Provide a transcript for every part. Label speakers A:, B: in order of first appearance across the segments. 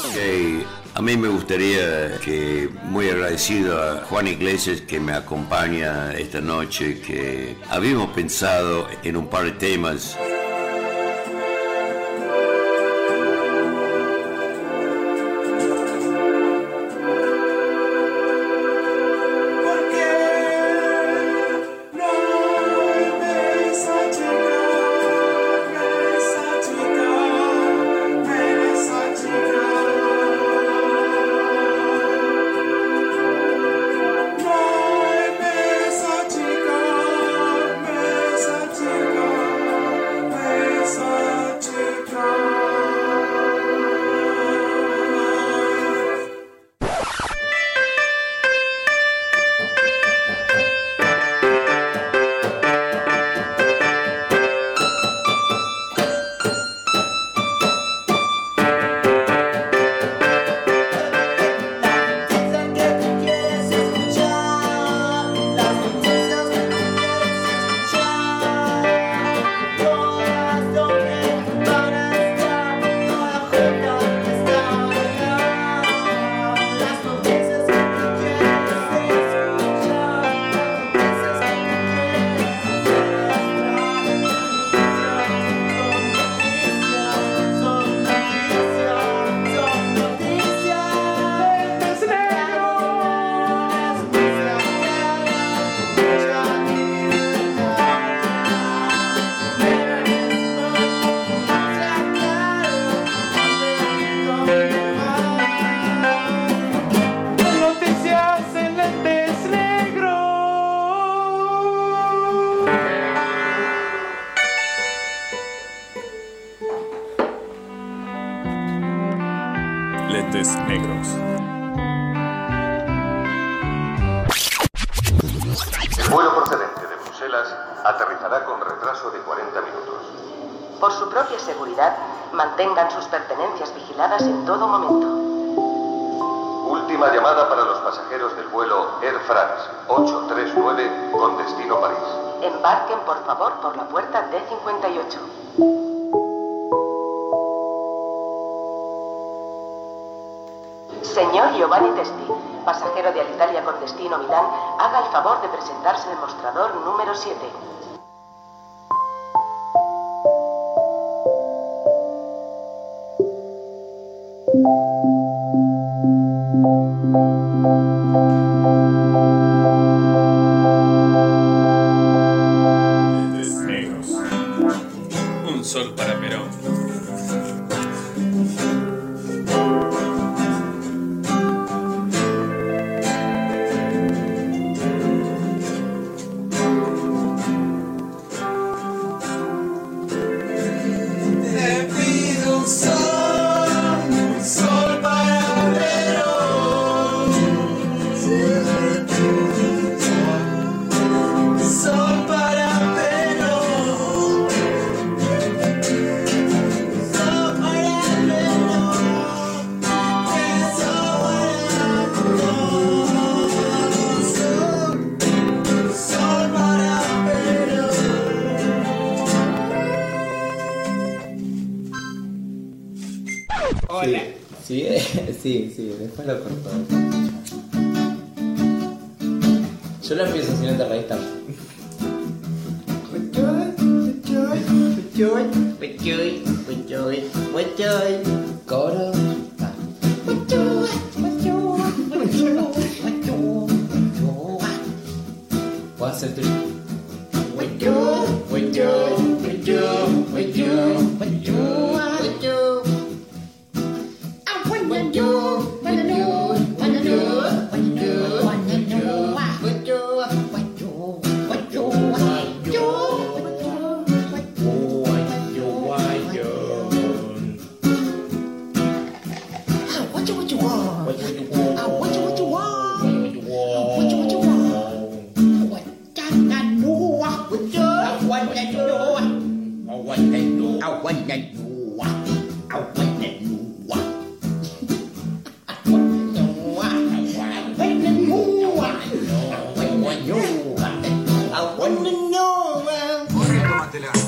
A: A mí me gustaría que, muy agradecido a Juan Iglesias que me acompaña esta noche, que habíamos pensado en un par de temas.
B: Lentes negros.
C: El vuelo procedente de Bruselas aterrizará con retraso de 40 minutos.
D: Por su propia seguridad, mantengan sus pertenencias vigiladas en todo momento.
C: Última llamada para los pasajeros del vuelo Air France 839 con destino París.
D: Embarquen, por favor, por la puerta D58. Señor Giovanni Testi, pasajero de Alitalia con destino Milán, haga el favor de presentarse en el mostrador número 7.
B: Lentes negros. Un sol para Perón.
E: Hola. Sí, después lo corto. Yo lo empiezo si no te reís tanto. Coro. Puedo hacer tu.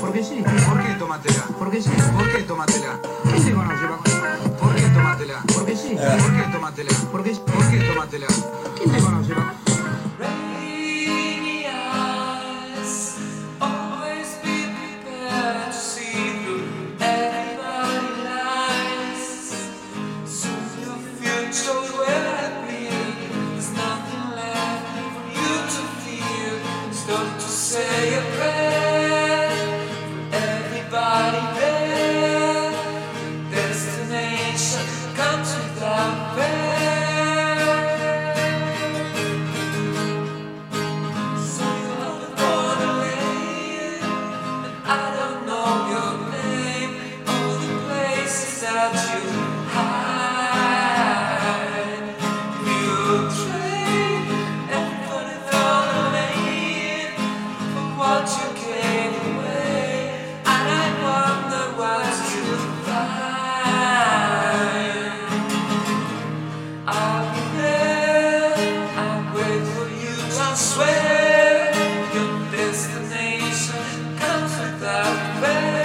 F: ¿Por qué tómatela? ¿Qué se conoce? ¿Por qué tómatela? Porque sí. ¿Por qué tómatela? ¿Por qué tómatela? ¿Quién te conoce?
G: Say a prayer for everybody there. Destination comes without fair. So you're born a lane, and I don't know your name or the places that you hide. You train everybody for the lane for what you gave away, and I wonder what you'll find. I'll be there, I'll wait for you, I swear. Your destination comes without fair.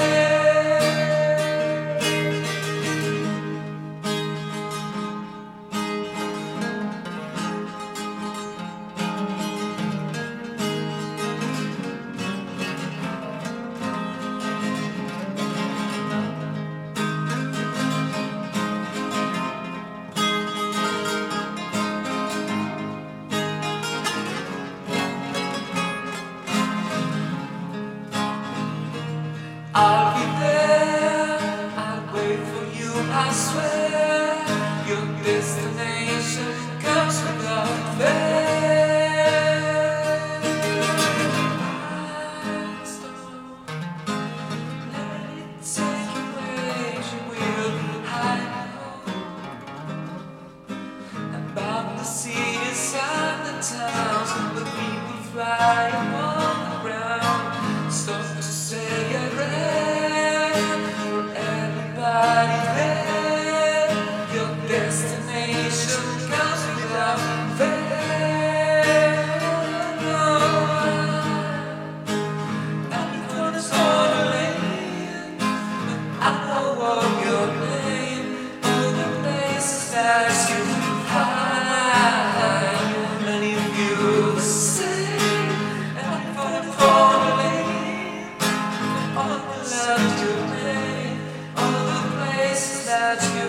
G: I'll be there, I'll wait for you, I swear. Your destination comes without fair. Let it take you where you will. I know about the cities and the towns, the people flying on the ground. Stop to say a prayer for everybody there. Your destination comes without fair. Everyone is on a lane, but I know all your name, all the places that you hide. And if you say, everyone on a lane, all the love you made, all the places that you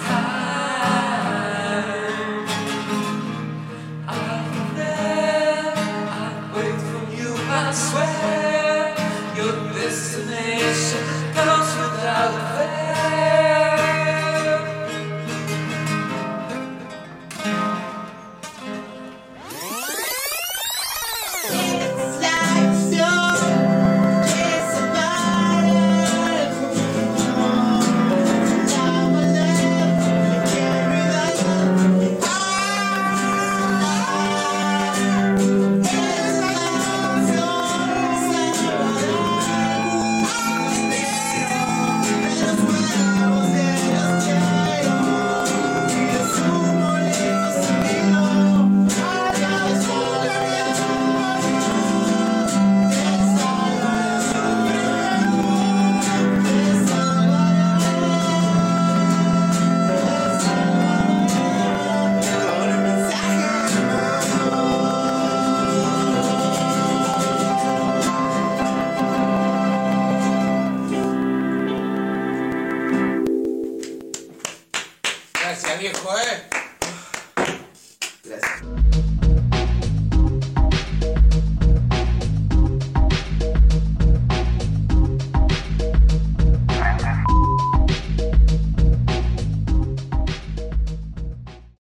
G: hide. I'll be there, I'll wait for you, I swear. Your destination comes without fair.
B: Gracias, viejo,